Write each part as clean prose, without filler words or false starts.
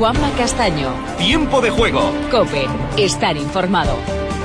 Juanma Castaño. Tiempo de juego. COPE. Estar informado.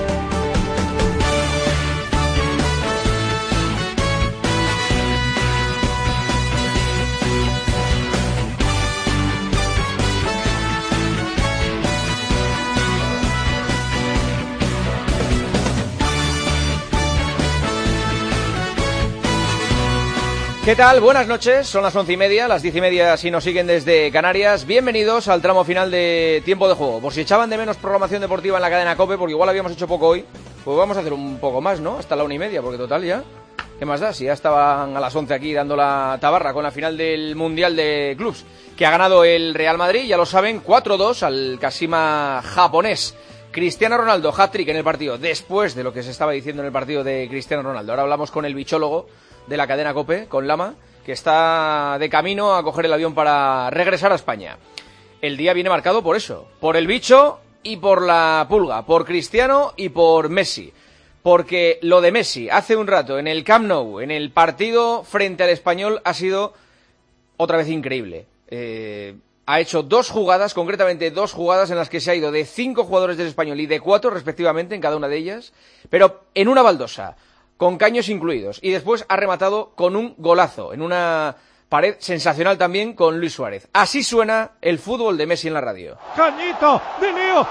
¿Qué tal? Buenas noches, son las 11:30, las 10:30 si nos siguen desde Canarias. Bienvenidos al tramo final de Tiempo de Juego. Por si echaban de menos programación deportiva en la cadena COPE, porque igual habíamos hecho poco hoy, pues vamos a hacer un poco más, ¿no? Hasta la 1:30, porque total ya, ¿qué más da? Si ya estaban a las 11 aquí dando la tabarra con la final del Mundial de Clubs, que ha ganado el Real Madrid, ya lo saben, 4-2 al Kashima japonés. Cristiano Ronaldo, hat-trick en el partido, después de lo que se estaba diciendo en el partido de Cristiano Ronaldo. Ahora hablamos con el bichólogo de la cadena COPE, con Lama, que está de camino a coger el avión para regresar a España. El día viene marcado por eso, por el bicho y por la pulga, por Cristiano y por Messi. Porque lo de Messi hace un rato en el Camp Nou, en el partido frente al Español, ha sido otra vez increíble. Ha hecho dos jugadas, concretamente dos jugadas en las que se ha ido de 5 jugadores del Español y de 4 respectivamente en cada una de ellas, pero en una baldosa, con caños incluidos, y después ha rematado con un golazo, en una pared sensacional también con Luis Suárez. Así suena el fútbol de Messi en la radio. Cañito de Leo,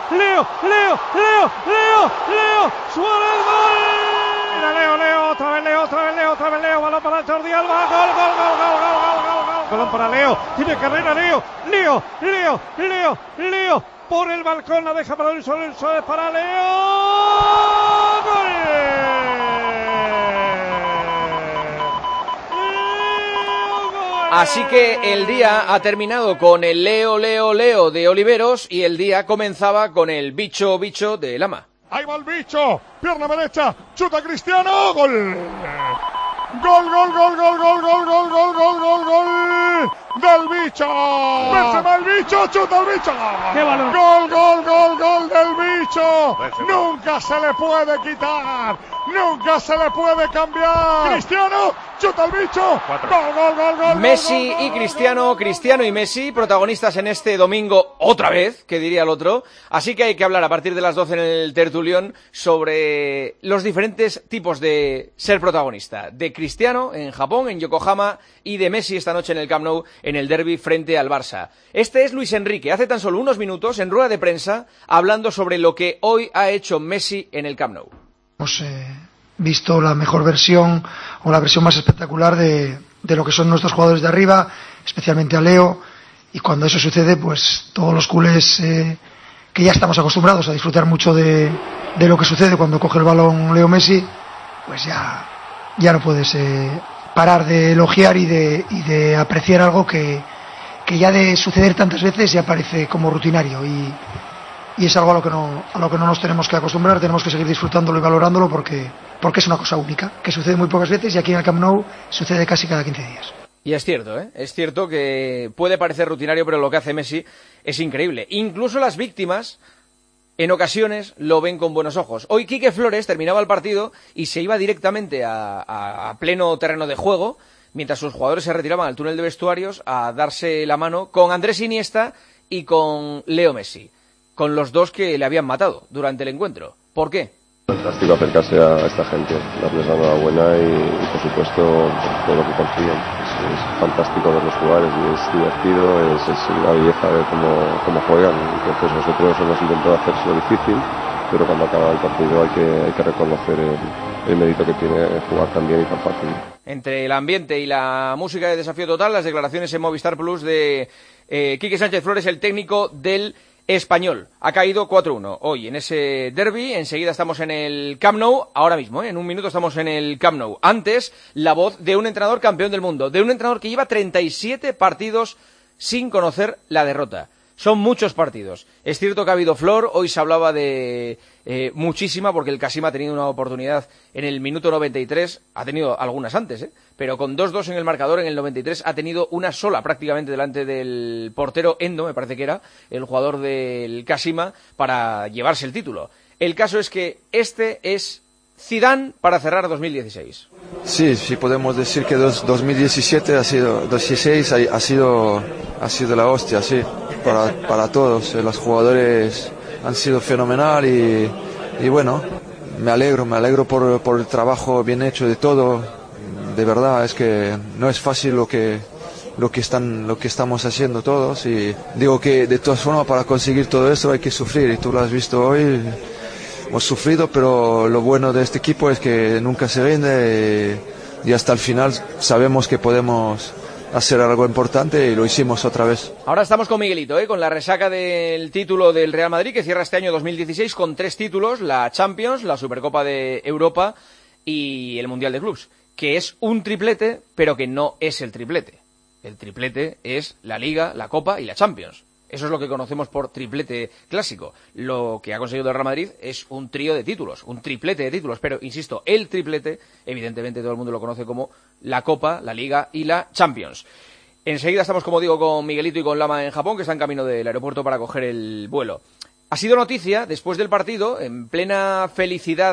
Suárez, gol. Mira Leo, otra vez Leo, balón para Jordi Alba, gol. Balón para Leo, tiene carrera Leo, por el balcón, la deja para Luis Suárez para Leo, gol. Así que el día ha terminado con el Leo de Oliveros y el día comenzaba con el bicho de Lama. Ahí va el bicho, pierna derecha, chuta Cristiano, gol. Gol del bicho. Benzema el bicho, chuta el bicho. ¡Qué balón! Gol del bicho. Nunca se le puede quitar, nunca se le puede cambiar. Cristiano, chuta el bicho. Gol. Messi y Cristiano y Messi, protagonistas en este domingo otra vez, que diría el otro. Así que hay que hablar a partir de las 12 en el tertulión sobre los diferentes tipos de ser protagonista. De Cristiano en Japón, en Yokohama, y de Messi esta noche en el Camp Nou, en el derbi frente al Barça. Este es Luis Enrique, hace tan solo unos minutos en rueda de prensa, hablando sobre lo que hoy ha hecho Messi en el Camp Nou. Hemos visto la mejor versión o la versión más espectacular de lo que son nuestros jugadores de arriba, especialmente a Leo, y cuando eso sucede, pues todos los culés que ya estamos acostumbrados a disfrutar mucho de lo que sucede cuando coge el balón Leo Messi, pues ya no puedes parar de elogiar y de apreciar algo que ya de suceder tantas veces ya parece como rutinario, y es algo a lo que no nos tenemos que acostumbrar. Tenemos que seguir disfrutándolo y valorándolo porque es una cosa única, que sucede muy pocas veces, y aquí en el Camp Nou sucede casi cada 15 días. Y es cierto, es cierto que puede parecer rutinario, pero lo que hace Messi es increíble. Incluso las víctimas en ocasiones lo ven con buenos ojos. Hoy Quique Flores terminaba el partido y se iba directamente a pleno terreno de juego, mientras sus jugadores se retiraban al túnel de vestuarios a darse la mano con Andrés Iniesta y con Leo Messi, con los dos que le habían matado durante el encuentro. ¿Por qué? Fantástico acercarse a esta gente, darles la enhorabuena y por supuesto todo lo que confían. Es fantástico verlos jugar, es divertido, es una belleza ver cómo juegan. Entonces nosotros hemos intentado hacérselo difícil, pero cuando acaba el partido hay que reconocer el mérito que tiene jugar tan bien y tan fácil. Entre el ambiente y la música de Desafío Total, las declaraciones en Movistar Plus de Quique Sánchez Flores, el técnico del Español. Ha caído 4-1 hoy en ese derbi. Enseguida estamos en el Camp Nou, ahora mismo, en un minuto estamos en el Camp Nou. Antes, la voz de un entrenador campeón del mundo, de un entrenador que lleva 37 partidos sin conocer la derrota. Son muchos partidos. Es cierto que ha habido flor, hoy se hablaba de muchísima, porque el Kashima ha tenido una oportunidad en el minuto 93, ha tenido algunas antes, pero con 2-2 en el marcador en el 93 ha tenido una sola prácticamente delante del portero Endo, me parece que era, el jugador del Kashima, para llevarse el título. El caso es que este es Zidane para cerrar 2016. Sí, podemos decir que 2017 ha sido la hostia, sí. para todos. Los jugadores han sido fenomenal y bueno, me alegro por el trabajo bien hecho de todo. De verdad, es que no es fácil lo que estamos haciendo todos, y digo que de todas formas para conseguir todo esto hay que sufrir, y tú lo has visto hoy. Hemos sufrido, pero lo bueno de este equipo es que nunca se rinde y hasta el final sabemos que podemos hacer algo importante, y lo hicimos otra vez. Ahora estamos con Miguelito, con la resaca del título del Real Madrid, que cierra este año 2016 con 3 títulos: la Champions, la Supercopa de Europa y el Mundial de Clubs, que es un triplete, pero que no es el triplete. El triplete es la Liga, la Copa y la Champions. Eso es lo que conocemos por triplete clásico. Lo que ha conseguido el Real Madrid es un trío de títulos, un triplete de títulos. Pero, insisto, el triplete, evidentemente todo el mundo lo conoce como la Copa, la Liga y la Champions. Enseguida estamos, como digo, con Miguelito y con Lama en Japón, que están camino del aeropuerto para coger el vuelo. Ha sido noticia, después del partido, en plena felicidad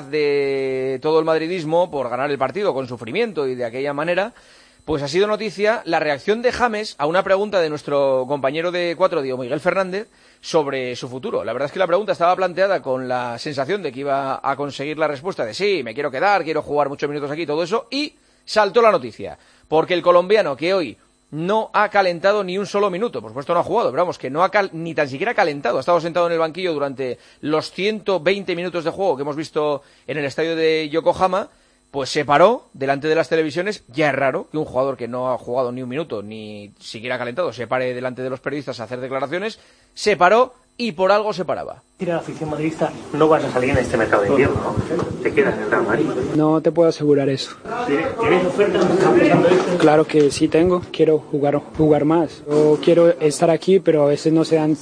de todo el madridismo por ganar el partido con sufrimiento y de aquella manera, pues ha sido noticia la reacción de James a una pregunta de nuestro compañero de Cuatro, Diego Miguel Fernández, sobre su futuro. La verdad es que la pregunta estaba planteada con la sensación de que iba a conseguir la respuesta de sí, me quiero quedar, quiero jugar muchos minutos aquí, todo eso, y saltó la noticia, porque el colombiano, que hoy no ha calentado ni un solo minuto, por supuesto no ha jugado, pero vamos, que no ha ni tan siquiera calentado, ha estado sentado en el banquillo durante los 120 minutos de juego que hemos visto en el estadio de Yokohama, pues se paró delante de las televisiones. Ya es raro que un jugador que no ha jugado ni un minuto, ni siquiera calentado, se pare delante de los periodistas a hacer declaraciones. Se paró y por algo se paraba. Tira la afición madridista, no vas a salir en este mercado de invierno, ¿no? Te quedas en el Real Madrid. No te puedo asegurar eso. ¿Tienes ofertas? ¿Estás pensando esto? Claro que sí tengo, quiero jugar más. Yo quiero estar aquí, pero a veces no se dan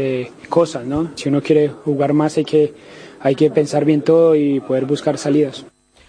cosas, ¿no? Si uno quiere jugar más hay que pensar bien todo y poder buscar salidas.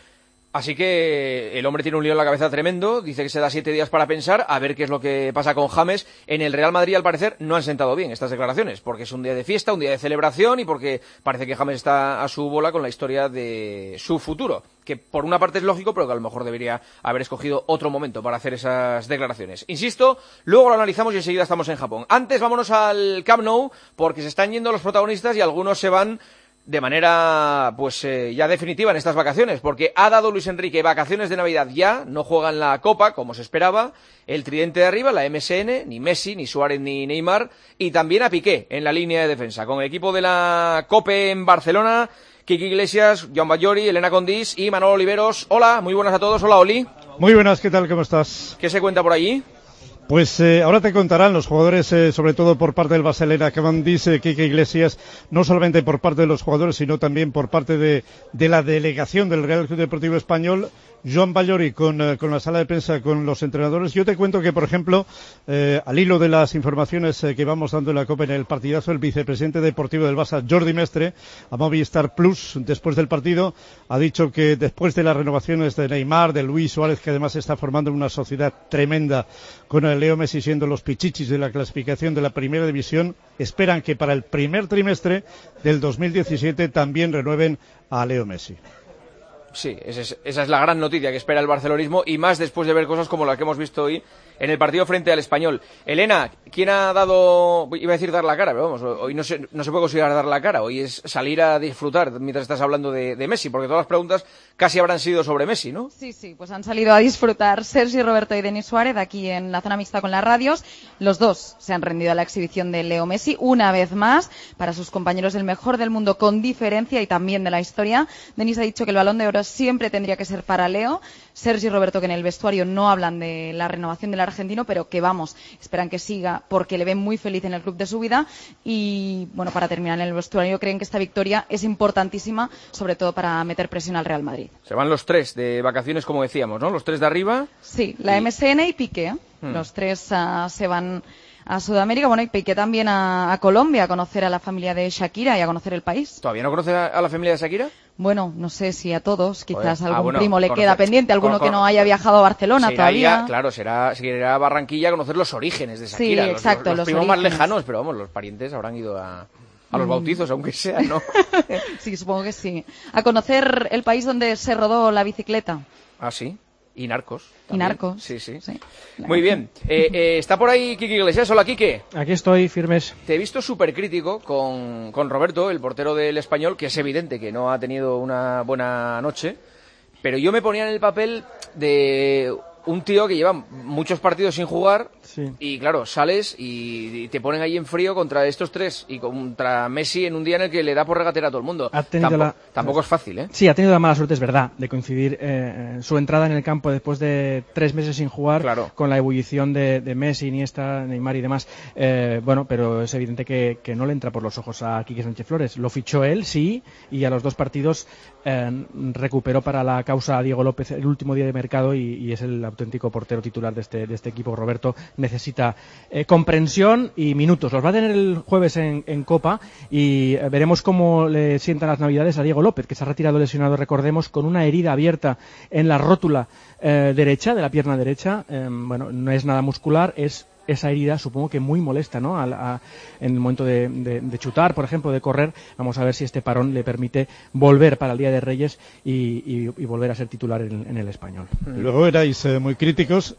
Así que el hombre tiene un lío en la cabeza tremendo, dice que se da 7 días para pensar, a ver qué es lo que pasa con James. En el Real Madrid, al parecer, no han sentado bien estas declaraciones, porque es un día de fiesta, un día de celebración, y porque parece que James está a su bola con la historia de su futuro, que por una parte es lógico, pero que a lo mejor debería haber escogido otro momento para hacer esas declaraciones. Insisto, luego lo analizamos y enseguida estamos en Japón. Antes vámonos al Camp Nou, porque se están yendo los protagonistas y algunos se van de manera ya definitiva en estas vacaciones, porque ha dado Luis Enrique vacaciones de Navidad ya, no juegan la Copa como se esperaba, el tridente de arriba, la MSN, ni Messi, ni Suárez, ni Neymar, y también a Piqué en la línea de defensa, con el equipo de la COPE en Barcelona, Quique Iglesias, Joan Ballori, Elena Condís y Manolo Oliveros. Hola, muy buenas a todos. Hola, Oli. Muy buenas, ¿qué tal? ¿Cómo estás? ¿Qué se cuenta por allí? Pues ahora te contarán los jugadores, sobre todo por parte del Barcelona, que dice Quique Iglesias, no solamente por parte de los jugadores, sino también por parte de la delegación del Real Club Deportivo Español, Joan Ballori con la sala de prensa, con los entrenadores. Yo te cuento que, por ejemplo, al hilo de las informaciones que vamos dando en la Copa en el partidazo, el vicepresidente deportivo del Barça, Jordi Mestre, a Movistar Plus, después del partido, ha dicho que después de las renovaciones de Neymar, de Luis Suárez, que además está formando una sociedad tremenda con el Leo Messi siendo los pichichis de la clasificación de la Primera División, esperan que para el primer trimestre del 2017 también renueven a Leo Messi. Sí, esa es la gran noticia que espera el barcelonismo, y más después de ver cosas como las que hemos visto hoy en el partido frente al Español. Elena, ¿quién ha dado, iba a decir dar la cara, pero vamos, hoy no se puede considerar dar la cara, hoy es salir a disfrutar mientras estás hablando de Messi, porque todas las preguntas casi habrán sido sobre Messi, ¿no? Sí, pues han salido a disfrutar Sergi Roberto y Denis Suárez aquí en la zona mixta con las radios. Los dos se han rendido a la exhibición de Leo Messi, una vez más, para sus compañeros el mejor del mundo con diferencia y también de la historia. Denis ha dicho que el Balón de Oro siempre tendría que ser para Leo. Sergi Roberto, que en el vestuario no hablan de la renovación del argentino, pero que esperan que siga porque le ven muy feliz en el club de su vida. Y bueno, para terminar, en el vestuario creen que esta victoria es importantísima, sobre todo para meter presión al Real Madrid. Se van los tres de vacaciones, como decíamos, ¿no? Los tres de arriba. Sí, la MSN y Piqué. Los tres se van a Sudamérica, bueno, y Piqué también a Colombia a conocer a la familia de Shakira y a conocer el país. ¿Todavía no conoce a la familia de Shakira? Bueno, no sé si a todos, quizás algún primo le queda pendiente, alguno que no haya viajado a Barcelona todavía. Claro, será a Barranquilla a conocer los orígenes de Shakira. Sí, exacto, los primos más lejanos, pero vamos, los parientes habrán ido a los bautizos, aunque sea, ¿no? Sí, supongo que sí. A conocer el país donde se rodó la bicicleta. ¿Ah, sí? Y Narcos. Y Narcos. Sí. Muy bien. Está por ahí Quique Iglesias. Hola, Quique. Aquí estoy, firmes. Te he visto súper crítico con Roberto, el portero del Español, que es evidente que no ha tenido una buena noche, pero yo me ponía en el papel de un tío que lleva muchos partidos sin jugar, y claro, sales y te ponen ahí en frío contra estos tres y contra Messi en un día en el que le da por regatear a todo el mundo. Tampoco es fácil, ¿eh? Sí, ha tenido la mala suerte, es verdad, de coincidir su entrada en el campo después de 3 meses sin jugar, con la ebullición de Messi, Iniesta, Neymar y demás. Bueno, pero es evidente que no le entra por los ojos a Quique Sánchez Flores. Lo fichó él, sí, y a los 2 partidos recuperó para la causa a Diego López el último día de mercado y es el auténtico portero titular de este equipo. Roberto necesita comprensión y minutos. Los va a tener el jueves en Copa y veremos cómo le sientan las navidades a Diego López, que se ha retirado lesionado, recordemos, con una herida abierta en la rótula derecha, de la pierna derecha. Bueno, no es nada muscular, es esa herida, supongo que muy molesta, ¿no? En el momento de chutar, por ejemplo, de correr. Vamos a ver si este parón le permite volver para el Día de Reyes y volver a ser titular en el Español. Luego erais muy críticos,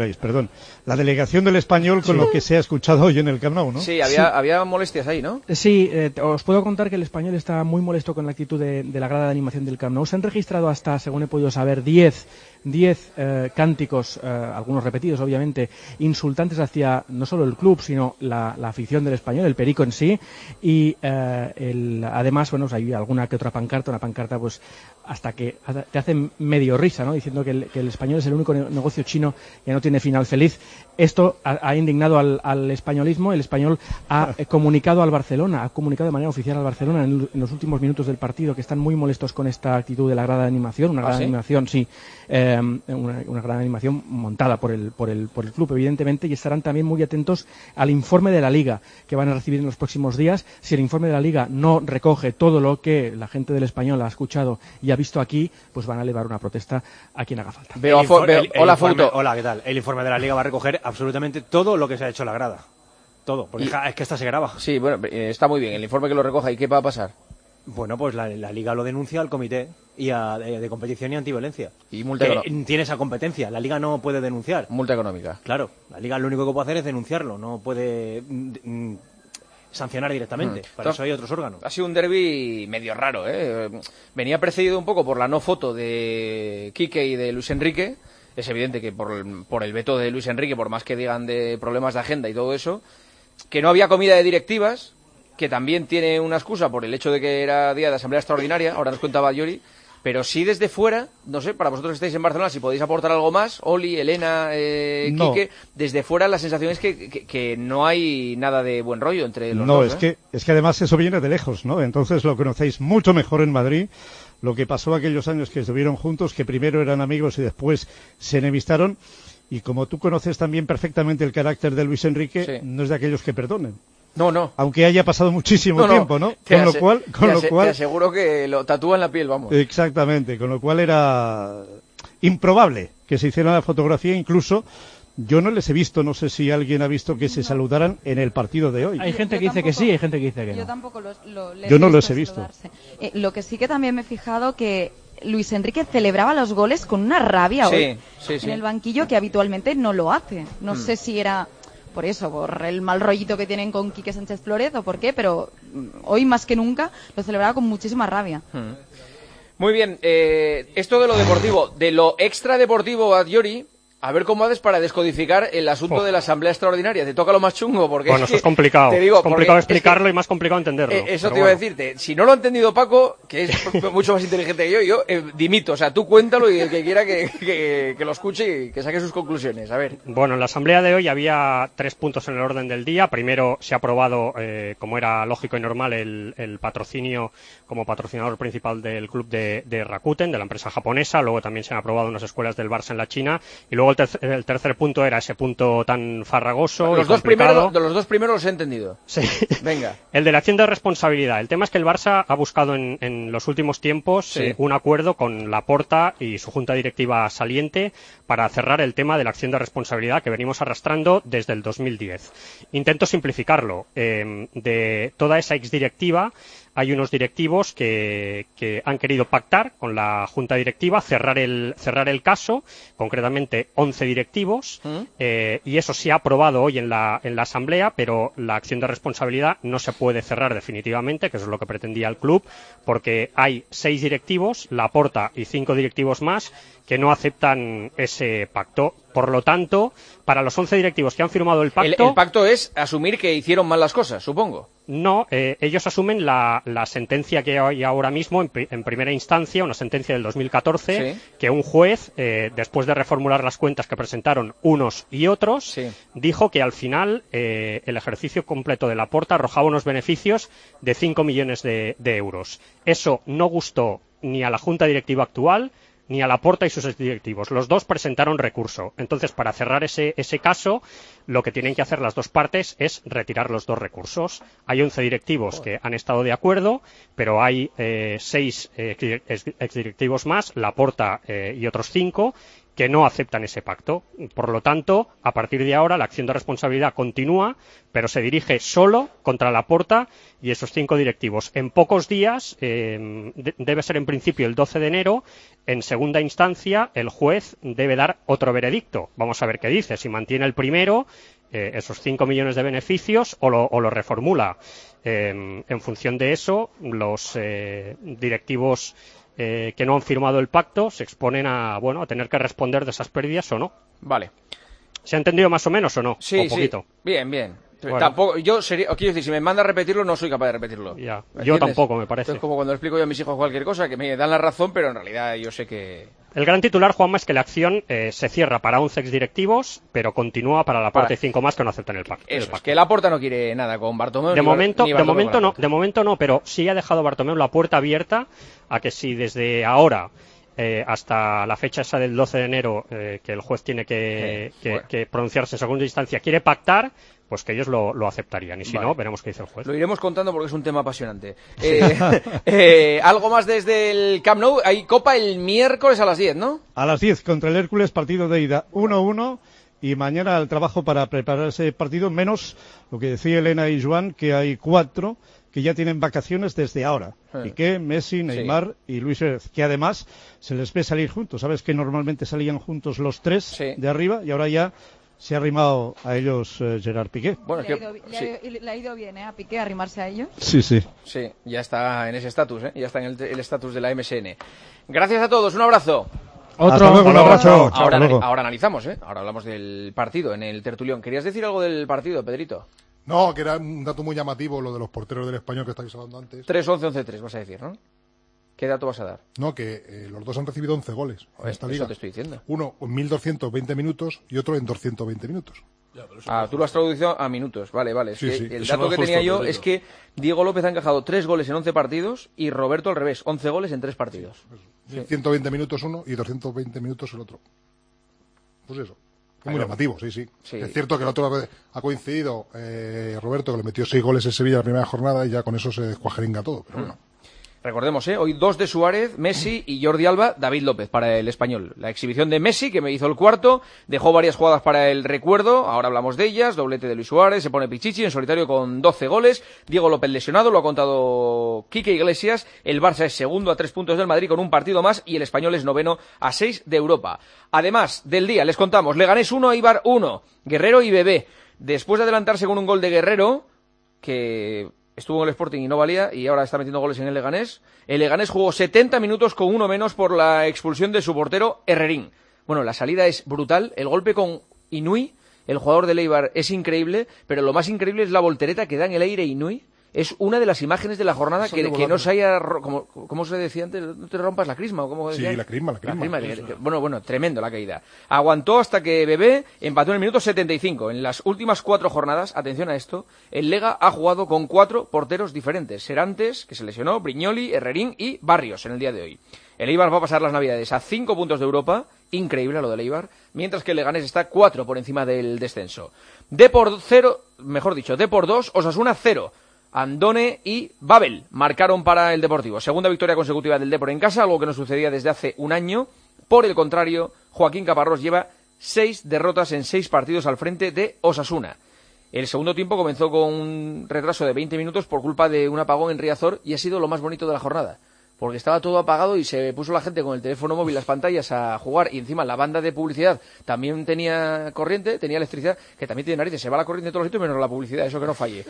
la delegación del Español con lo que se ha escuchado hoy en el Camp Nou, ¿no? Sí, había molestias ahí, ¿no? Sí, os puedo contar que el Español está muy molesto con la actitud de la grada de animación del Camp Nou. Se han registrado hasta, según he podido saber, 10 cánticos, algunos repetidos obviamente, insultantes hacia no solo el club sino la afición del Español, el Perico en sí, y además, bueno, hay alguna que otra pancarta, una pancarta pues hasta que te hace medio risa, ¿no? Diciendo que el Español es el único negocio chino que no tiene final feliz. Esto ha indignado al españolismo. El Español ha comunicado al Barcelona, ha comunicado de manera oficial al Barcelona en los últimos minutos del partido que están muy molestos con esta actitud de la grada de animación, una gran animación, sí, una gran animación montada por el club, evidentemente, y estarán también muy atentos al informe de la Liga que van a recibir en los próximos días. Si el informe de la Liga no recoge todo lo que la gente del Español ha escuchado y ha visto aquí, pues van a elevar una protesta a quien haga falta. Hola, ¿qué tal? El informe de la Liga va a recoger absolutamente todo lo que se ha hecho en la grada. Todo, porque es que esta se graba. Sí, bueno, está muy bien, el informe que lo recoja. ¿Y qué va a pasar? Bueno, pues la Liga lo denuncia al Comité de Competición y Antiviolencia. Y multa tiene esa competencia. La Liga no puede denunciar. Multa económica. Claro, la Liga lo único que puede hacer es denunciarlo, no puede sancionar directamente. Para eso hay otros órganos. Ha sido un derbi medio raro, ¿eh? Venía precedido un poco por la no foto de Quique y de Luis Enrique. Es evidente que por el veto de Luis Enrique, por más que digan de problemas de agenda y todo eso, que no había comida de directivas, que también tiene una excusa por el hecho de que era día de asamblea extraordinaria, ahora nos contaba Yori, pero sí desde fuera, no sé, para vosotros que estáis en Barcelona, si podéis aportar algo más, Oli, Elena, Quique, desde fuera la sensación es que no hay nada de buen rollo entre los dos. No, es que además eso viene de lejos, ¿no? Entonces lo conocéis mucho mejor en Madrid, lo que pasó aquellos años que estuvieron juntos, que primero eran amigos y después se enemistaron, y como tú conoces también perfectamente el carácter de Luis Enrique, no es de aquellos que perdonen. No. Aunque haya pasado muchísimo tiempo, ¿no? Con lo cual te aseguro que lo tatúa en la piel, vamos. Exactamente, con lo cual era improbable que se hiciera la fotografía. Incluso yo no les he visto, no sé si alguien ha visto que se saludaran en el partido de hoy. Hay gente que dice que sí, hay gente que dice que no. Yo tampoco yo no los he visto. Lo que sí que también me he fijado que Luis Enrique celebraba los goles con una rabia hoy en el banquillo que habitualmente no lo hace. No sé si era por eso, por el mal rollito que tienen con Quique Sánchez Flores o por qué, pero hoy más que nunca lo celebraba con muchísima rabia. Muy bien, esto de lo deportivo, de lo extradeportivo, Adjori, a ver cómo haces para descodificar el asunto de la asamblea extraordinaria. Te toca lo más chungo, porque bueno, eso es complicado. Te digo, es complicado explicarlo y más complicado entenderlo. Eso te iba a decirte. Si no lo ha entendido Paco, que es mucho más inteligente que yo dimito. O sea, tú cuéntalo y el que quiera que lo escuche y que saque sus conclusiones. A ver. Bueno, en la asamblea de hoy había 3 puntos en el orden del día. Primero se ha aprobado, como era lógico y normal, el patrocinio como patrocinador principal del club de Rakuten, de la empresa japonesa. Luego también se han aprobado unas escuelas del Barça en la China. Y luego el tercer punto era ese punto tan farragoso los y complicado. Los dos primeros los he entendido. Sí. Venga. El de la acción de responsabilidad. El tema es que el Barça ha buscado en los últimos tiempos un acuerdo con Laporta y su junta directiva saliente para cerrar el tema de la acción de responsabilidad que venimos arrastrando desde el 2010. Intento simplificarlo. De toda esa exdirectiva hay unos directivos que han querido pactar con la junta directiva, cerrar el caso, concretamente 11 directivos, y eso se ha aprobado hoy en la asamblea, pero la acción de responsabilidad no se puede cerrar definitivamente, que eso es lo que pretendía el club, porque hay 6 directivos, Laporta y 5 directivos más, que no aceptan ese pacto. Por lo tanto, para los 11 directivos que han firmado el pacto... El pacto es asumir que hicieron mal las cosas, supongo. No, ellos asumen la sentencia que hay ahora mismo en primera instancia, una sentencia del 2014, sí, que un juez, después de reformular las cuentas que presentaron unos y otros, sí, dijo que al final el ejercicio completo de Laporta arrojaba unos beneficios de 5 millones de euros. Eso no gustó ni a la junta directiva actual ni a Laporta y sus exdirectivos. Los dos presentaron recurso. Entonces, para cerrar ese caso, lo que tienen que hacer las dos partes es retirar los dos recursos. Hay 11 directivos que han estado de acuerdo, pero hay 6 exdirectivos más, Laporta y otros 5, que no aceptan ese pacto. Por lo tanto, a partir de ahora, la acción de responsabilidad continúa, pero se dirige solo contra Laporta y esos 5 directivos. En pocos días, debe ser en principio el 12 de enero, en segunda instancia, el juez debe dar otro veredicto. Vamos a ver qué dice, si mantiene el primero, esos 5 millones de beneficios, o lo reformula. En función de eso, los directivos que no han firmado el pacto se exponen a tener que responder de esas pérdidas o no. Vale. ¿Se ha entendido más o menos o no? Sí, ¿O poquito? Sí. Bien. Bueno. Tampoco, quiero decir, si me manda a repetirlo, no soy capaz de repetirlo. Ya. Yo tampoco, me parece. Es como cuando explico yo a mis hijos cualquier cosa, que me dan la razón, pero en realidad yo sé que... El gran titular, Juanma, es que la acción se cierra para 11 exdirectivos, pero continúa para la parte 5 más que no aceptan el pacto. Eso, es que Laporta no quiere nada con Bartomeu. De momento no, pero sí ha dejado Bartomeu la puerta abierta a que si desde ahora hasta la fecha esa del 12 de enero, que el juez tiene que pronunciarse en segunda instancia, quiere pactar, pues que ellos lo aceptarían. Y si no, veremos qué dice el juez. Lo iremos contando porque es un tema apasionante. Algo más desde el Camp Nou. Hay Copa el miércoles a las 10, ¿no? A las 10 contra el Hércules, partido de ida 1-1. Y mañana el trabajo para preparar ese partido, menos lo que decía Elena y Joan, que hay 4 que ya tienen vacaciones desde ahora. Piqué, Messi, Neymar y Luis Suárez, que además se les ve salir juntos. Sabes que normalmente salían juntos los 3 de arriba y ahora ya se ha arrimado a ellos Gerard Piqué. Bueno, le ha ido bien, a Piqué arrimarse a ellos. Sí. Sí, ya está en ese estatus, ya está en el estatus de la MSN. Gracias a todos, un abrazo. Hasta luego, un abrazo. Ahora analizamos, ahora hablamos del partido en el tertulión. ¿Querías decir algo del partido, Pedrito? No, que era un dato muy llamativo lo de los porteros del Español que estáis hablando antes. 3-11-11-3 vas a decir, ¿no? ¿Qué dato vas a dar? No, que los dos han recibido 11 goles en esta liga. Eso te estoy diciendo. Uno en 1.220 minutos y otro en 220 minutos. Tú lo has traducido a minutos. Vale. Es sí, que sí. El dato que tenía yo es que Diego López ha encajado 3 goles en 11 partidos y Roberto al revés, 11 goles en 3 partidos. Sí. 120 minutos uno y 220 minutos el otro. Pues eso. Es muy llamativo, sí. Es cierto que la otra vez ha coincidido Roberto, que le metió 6 goles en Sevilla la primera jornada y ya con eso se descuajeringa todo, pero bueno. Recordemos, hoy 2 de Suárez, Messi y Jordi Alba, David López para el Español. La exhibición de Messi, que me hizo el cuarto, dejó varias jugadas para el recuerdo, ahora hablamos de ellas, doblete de Luis Suárez, se pone Pichichi en solitario con 12 goles, Diego López lesionado, lo ha contado Quique Iglesias, el Barça es segundo a 3 puntos del Madrid con un partido más y el Español es noveno a 6 de Europa. Además del día, les contamos, Leganés 1, Eibar 1, Guerrero y Bebé. Después de adelantarse con un gol de Guerrero, que estuvo en el Sporting y no valía, y ahora está metiendo goles en el Leganés. El Leganés jugó 70 minutos con uno menos por la expulsión de su portero Herrerín. Bueno, la salida es brutal, el golpe con Inui, el jugador del Eibar, es increíble, pero lo más increíble es la voltereta que da en el aire Inui. Es una de las imágenes de la jornada que no se haya... ¿Cómo se decía antes? ¿No te rompas la crisma? ¿O cómo decía? Sí, la crisma. Bueno, tremendo la caída. Aguantó hasta que Bebé empató en el minuto 75. En las últimas 4 jornadas, atención a esto, el Lega ha jugado con 4 porteros diferentes. Serantes, que se lesionó, Brignoli, Herrerín y Barrios en el día de hoy. El Eibar va a pasar las Navidades a 5 puntos de Europa, increíble lo del Eibar, mientras que el Leganés está 4 por encima del descenso. Depor 2, Osasuna 0. Andone y Babel marcaron para el Deportivo. Segunda victoria consecutiva del Depor en casa, algo que no sucedía desde hace un año. Por el contrario, Joaquín Caparrós lleva 6 derrotas en 6 partidos al frente de Osasuna. El segundo tiempo comenzó con un retraso de 20 minutos por culpa de un apagón en Riazor y ha sido lo más bonito de la jornada. Porque estaba todo apagado y se puso la gente con el teléfono móvil, las pantallas a jugar, y encima la banda de publicidad también tenía corriente, tenía electricidad, que también tiene narices, se va la corriente en todos los sitios menos la publicidad, eso que no falle.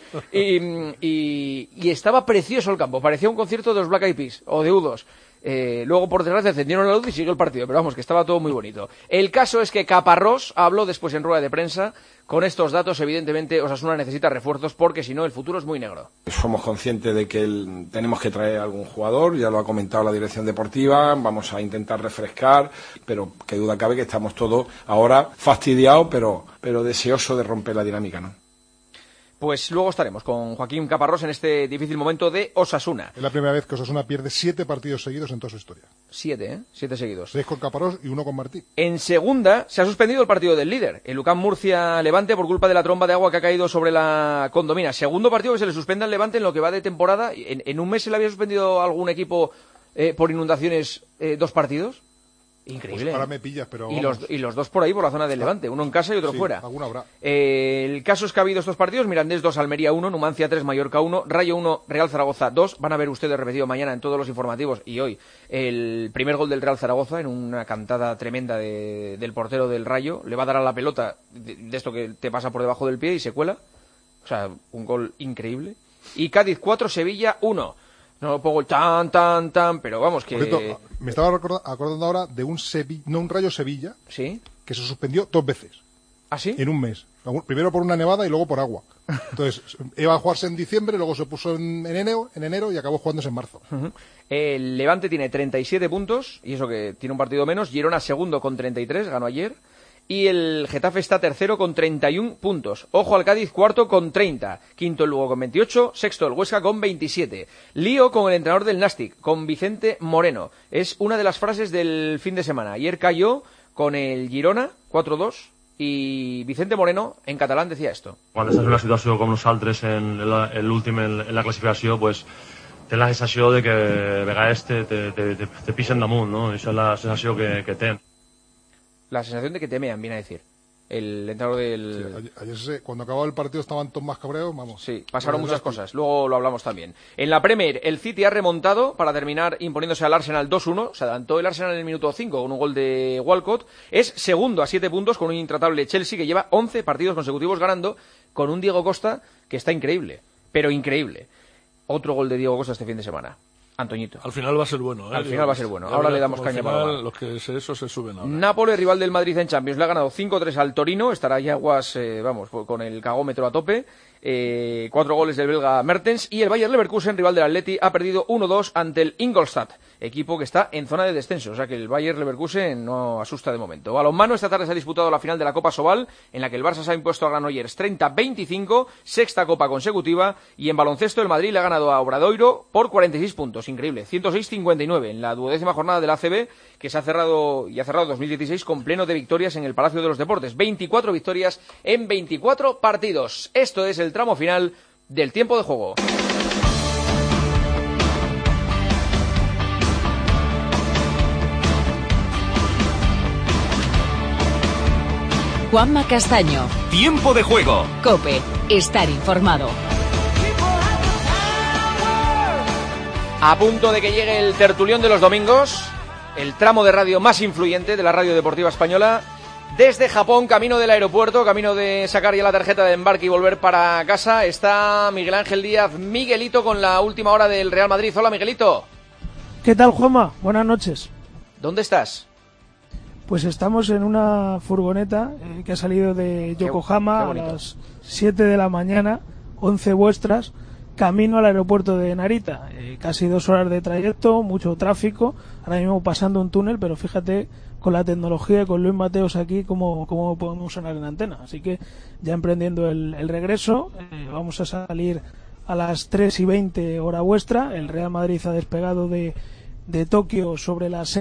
Y estaba precioso el campo, parecía un concierto de los Black Eyed Peas o de U2. Luego, por desgracia, encendieron la luz y siguió el partido, pero vamos, que estaba todo muy bonito. El caso es que Caparrós habló después en rueda de prensa. Con estos datos, evidentemente, Osasuna necesita refuerzos porque si no, el futuro es muy negro. Somos conscientes de que tenemos que traer algún jugador, ya lo ha comentado la dirección deportiva, vamos a intentar refrescar, pero qué duda cabe que estamos todos ahora fastidiados, pero deseosos de romper la dinámica, ¿no? Pues luego estaremos con Joaquín Caparrós en este difícil momento de Osasuna. Es la primera vez que Osasuna pierde 7 partidos seguidos en toda su historia. 7 seguidos. 6 con Caparrós y 1 con Martí. En segunda se ha suspendido el partido del líder, el UCAM Murcia-Levante, por culpa de la tromba de agua que ha caído sobre la condomina. Segundo partido que se le suspende al Levante en lo que va de temporada. ¿En un mes se le había suspendido algún equipo por inundaciones 2 partidos? Increíble. Pues ahora me pillas, pero y los 2 por ahí, por la zona del Levante, uno en casa y otro fuera. Alguna habrá. El caso es que ha habido estos partidos: Mirandés 2, Almería 1, Numancia 3, Mallorca 1, Rayo 1, Real Zaragoza 2. Van a ver ustedes repetido mañana en todos los informativos y hoy el primer gol del Real Zaragoza en una cantada tremenda del portero del Rayo. Le va a dar a la pelota de esto que te pasa por debajo del pie y se cuela. O sea, un gol increíble. Y Cádiz 4, Sevilla 1. No lo pongo tan, pero vamos que... Por cierto, me estaba acordando ahora de un Rayo Sevilla, ¿sí?, que se suspendió 2 veces. ¿Ah, sí? En un mes. Primero por una nevada y luego por agua. Entonces, iba a jugarse en diciembre, luego se puso en enero y acabó jugándose en marzo. Uh-huh. El Levante tiene 37 puntos, y eso que tiene un partido menos. Girona segundo con 33, ganó ayer. Y el Getafe está tercero con 31 puntos. Ojo al Cádiz, cuarto con 30. Quinto el Lugo con 28. Sexto el Huesca con 27. Lío con el entrenador del Nastic, con Vicente Moreno. Es una de las frases del fin de semana. Ayer cayó con el Girona, 4-2. Y Vicente Moreno, en catalán, decía esto. Quan estàs en una situació com nosaltres, en l'últim en la classificació, pues, tens la sensació de que a vegades te pisen damunt, no? Això és la sensació que tens. La sensación de que temean, viene a decir el entrenador del... Sí, ayer cuando acababa el partido estaban todos más cabreados, vamos. Sí, pasaron muchas cosas, luego lo hablamos también. En la Premier, el City ha remontado para terminar imponiéndose al Arsenal 2-1, se adelantó el Arsenal en el minuto 5 con un gol de Walcott, es segundo a 7 puntos con un intratable Chelsea que lleva 11 partidos consecutivos ganando, con un Diego Costa que está increíble, pero increíble. Otro gol de Diego Costa este fin de semana. Antoñito. Al final va a ser bueno, ¿eh? Al final va a ser bueno. Ahora le damos caña para los que se suben ahora. Nápoles, rival del Madrid en Champions, le ha ganado 5-3 al Torino. Estará ya Aguas, con el cagómetro a tope. 4 goles del belga Mertens. Y el Bayer Leverkusen, rival del Atleti, ha perdido 1-2 ante el Ingolstadt, equipo que está en zona de descenso. O sea que el Bayer Leverkusen no asusta de momento. Balonmano, esta tarde se ha disputado la final de la Copa Sobal, en la que el Barça se ha impuesto a Granollers 30-25, sexta copa consecutiva. Y en baloncesto, el Madrid le ha ganado a Obradoiro por 46 puntos. Increíble. 106-59 en la 12ª jornada del ACB, que se ha cerrado 2016 con pleno de victorias en el Palacio de los Deportes. 24 victorias en 24 partidos. Esto es el tramo final del tiempo de juego. Juanma Castaño. Tiempo de juego. COPE. Estar informado. A punto de que llegue el tertulión de los domingos, el tramo de radio más influyente de la radio deportiva española. Desde Japón, camino del aeropuerto, camino de sacar ya la tarjeta de embarque y volver para casa, está Miguel Ángel Díaz, Miguelito, con la última hora del Real Madrid. Hola, Miguelito. ¿Qué tal, Juanma? Buenas noches. ¿Dónde estás? Pues estamos en una furgoneta que ha salido de Yokohama a las 7 de la mañana, 11 vuestras, camino al aeropuerto de Narita. Casi 2 horas de trayecto, mucho tráfico, ahora mismo pasando un túnel, pero fíjate con la tecnología y con Luis Mateos aquí cómo podemos sonar en antena. Así que ya emprendiendo el regreso, vamos a salir a las 3:20 hora vuestra. El Real Madrid ha despegado de Tokio sobre las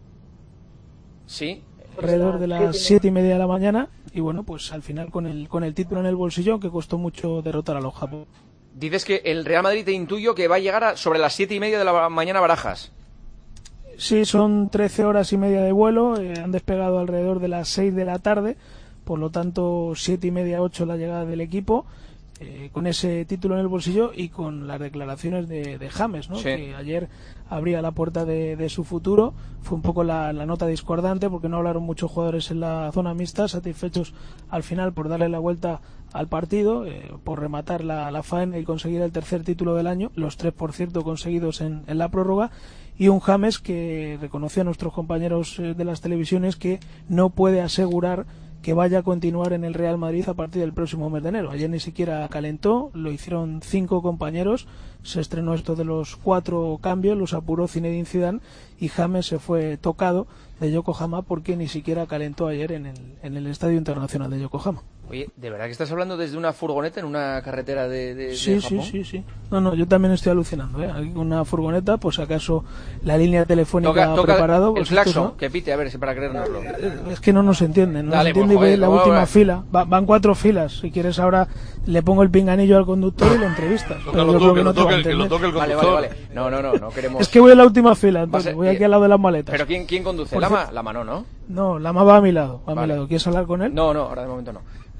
alrededor de las 7:30 de la mañana, y bueno, pues al final con el título en el bolsillo, que costó mucho derrotar a los japoneses. Dices que el Real Madrid, te intuyo que va a llegar sobre las 7:30 de la mañana a Barajas. Sí, son 13 horas y media de vuelo, han despegado alrededor de las 6 de la tarde, por lo tanto 7:30, 8 la llegada del equipo, con ese título en el bolsillo y con las declaraciones de James, ¿no? Sí. Que ayer abría la puerta de su futuro. Fue un poco la nota discordante porque no hablaron muchos jugadores en la zona mixta, satisfechos al final por darle la vuelta al partido, por rematar la faena y conseguir el tercer título del año, los 3 por cierto conseguidos en la prórroga, y un James que reconoció a nuestros compañeros de las televisiones que no puede asegurar que vaya a continuar en el Real Madrid a partir del próximo mes de enero. Ayer ni siquiera calentó, lo hicieron 5 compañeros, se estrenó esto de los 4 cambios, los apuró Zinedine Zidane y James se fue tocado de Yokohama porque ni siquiera calentó ayer en el Estadio Internacional de Yokohama. Oye, ¿de verdad que estás hablando desde una furgoneta en una carretera de Sí, Japón? sí. No, yo también estoy alucinando, ¿eh? Hay una furgoneta, pues acaso la línea telefónica toca preparado. el Pues claxon, ¿no? que pite, a ver, si para creérnoslo. Es que no nos entienden, Dale, nos entiende pues, y ve joder, la vamos a última ver. fila. Van 4 filas, si quieres ahora le pongo el pinganillo al conductor y lo entrevistas. Pero Tócalo yo tú, creo que no lo te va a toque, que lo entender. toque el Vale, conductor. vale. No queremos... Es que voy en la última fila, Va a entonces ser- voy aquí al lado de las maletas. ¿Pero quién conduce? Por ¿Lama? cierto- Lama no. No, Lama va a mi lado, Vale. ¿Quieres hablar con él? No, ahora de momento no.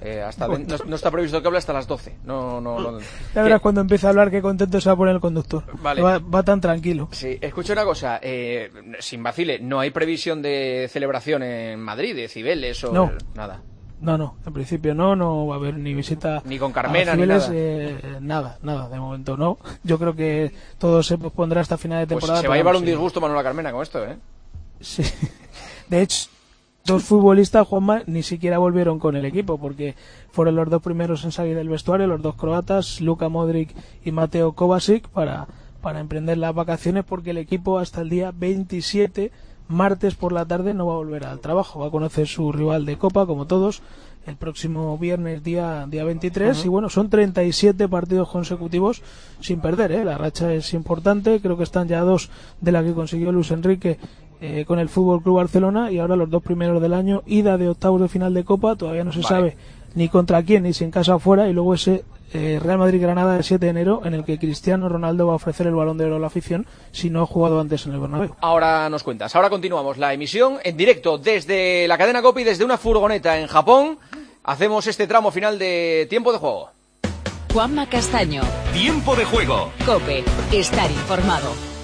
No está previsto que hable hasta las 12. No. Ya verás cuando empiece a hablar qué contento se va a poner el conductor. Vale. Va tan tranquilo. Sí, escucha una cosa, sin vacile, ¿no hay previsión de celebración en Madrid, de Cibeles o No. nada? No, en principio no va a haber ni visita Ni con Carmena, a ni Cibeles, nada. nada, de momento no. Yo creo que todo se pospondrá hasta final de Pues temporada. se va a pero llevar vamos, un disgusto Manuela Carmena con esto, ¿eh? Sí. De hecho, 2 futbolistas, Juanma, ni siquiera volvieron con el equipo porque fueron los 2 primeros en salir del vestuario, los 2 croatas, Luka Modric y Mateo Kovacic, para emprender las vacaciones porque el equipo hasta el día 27, martes por la tarde, no va a volver al trabajo. Va a conocer su rival de Copa, como todos, el próximo viernes día 23. Y bueno, son 37 partidos consecutivos sin perder, ¿eh? La racha es importante, creo que están ya 2 de la que consiguió Luis Enrique con el Fútbol Club Barcelona, y ahora los 2 primeros del año, ida de octavos de final de Copa, todavía no se sabe ni contra quién ni si en casa o fuera, y luego ese Real Madrid-Granada el 7 de enero en el que Cristiano Ronaldo va a ofrecer el Balón de Oro a la afición si no ha jugado antes en el Bernabéu. Ahora nos cuentas, ahora continuamos la emisión en directo desde la cadena COPE y desde una furgoneta en Japón. Hacemos este tramo final de tiempo de juego. Juanma Castaño. Tiempo de juego. COPE. Estar informado.